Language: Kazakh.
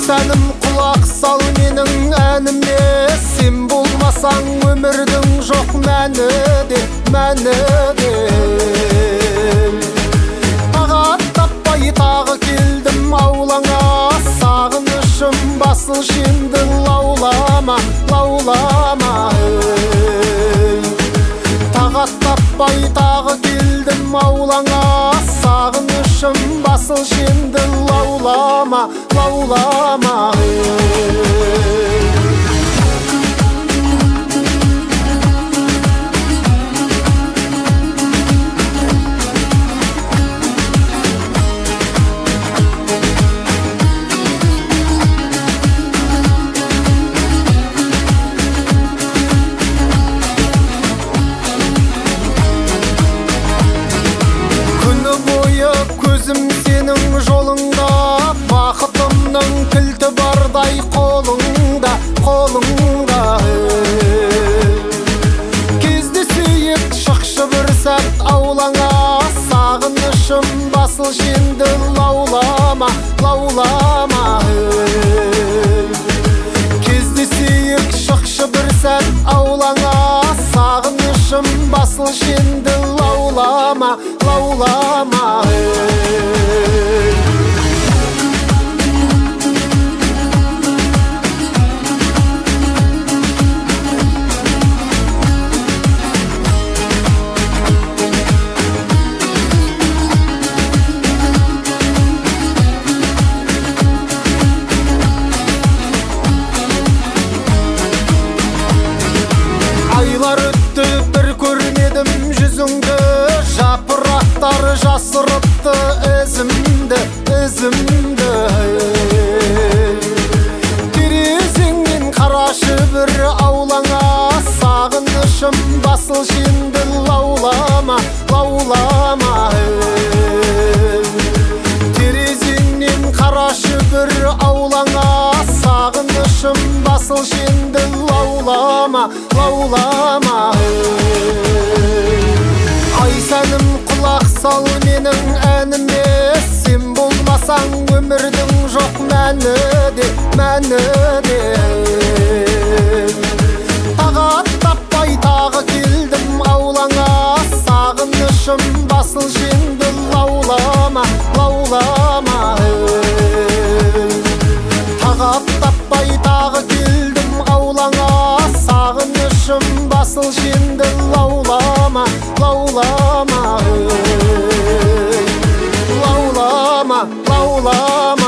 сәнім, құлақ сал менің әніме. Сен болмасаң өмірдің жоқ мәні де, мәні де. Тағат таппай тағы келдім аулаңа, сағынышым басылшы енді лаулама, лаулама. Тағат таппай тағы келдім аулаңа, сағынышым басылшы енді лаулама, лаулама. Көзім сенің жолыңда, бақытымның кілті бардай қолыңда, қолыңда. Кездесейік шықшы бір сәт аулаңа, сағынышым басылшы енді лаулама, лаулама. Кездесейік шықшы бір сәт аулаңа, сағынышым басылшы енді лаулама, лаулама. Айлар өтті, бір көрмедім жүзіңді, жапырақтар жасырыпты ізімді, ізімді. Терезеңнен қарашы бір аулаңа, сағынышым басылшы енді лаулама, лаулама. Терезеңнен қарашы бір аулаңа, сағынышым басылшы енді лаулама, лаулама. Ай сәнім, құлақ сал менің әніме. Сен болмасаң өмірдің жоқ мәні де, мәні де. Тағат таппай тағы келдім аулаңа, сағынышым басылшы енді лаулама, лаулама. Тағат таппай тағы келдім аулаңа, сағынышым басылшы енді лаулама, лаулама. Лаулама, лаулама.